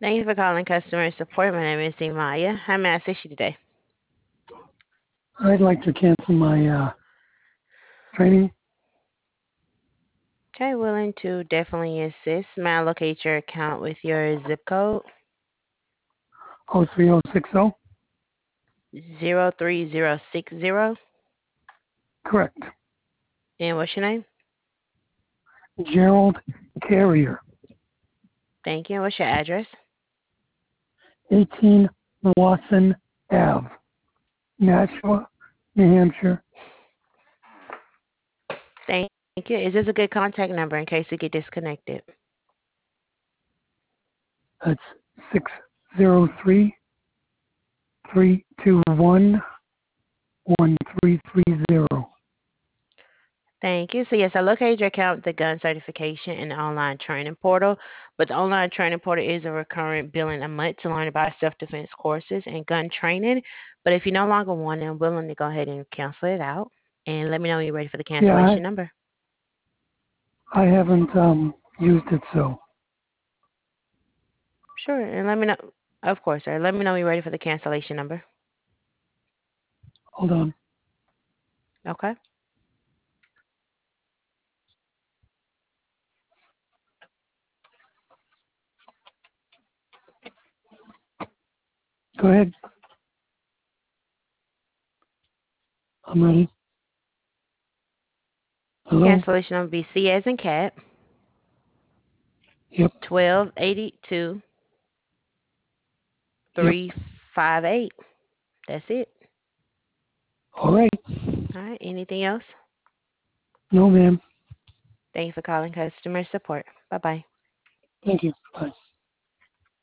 Thank you for calling customer support. My name is Imaya. How may I assist you today? I'd like to cancel my training. Okay, willing to definitely assist. May I locate your account with your zip code? 03060. 03060. Correct. And what's your name? Gerald Carrier. Thank you. And what's your address? 18 Watson Ave, Nashua, New Hampshire. Thank you. Is this a good contact number in case we get disconnected? That's 603 321 1330. Thank you. So yes, I located your account with the gun certification and the online training portal, but the online training portal is a recurrent billing a month to learn about self-defense courses and gun training. But if you no longer want it, I'm willing to go ahead and cancel it out. And let me know when you're ready for the Yeah, cancellation number. I haven't used it, so Sure. And let me know, of course, sir. Let me know when you're ready for the cancellation number. hold on. Okay. Go ahead. I'm ready. Hello? Cancellation number be C as in cat, Yep. 1282 Yep. 358. That's it. All right. All right. Anything else? No, ma'am. Thank you for calling customer support. Bye bye. Thank you. Bye.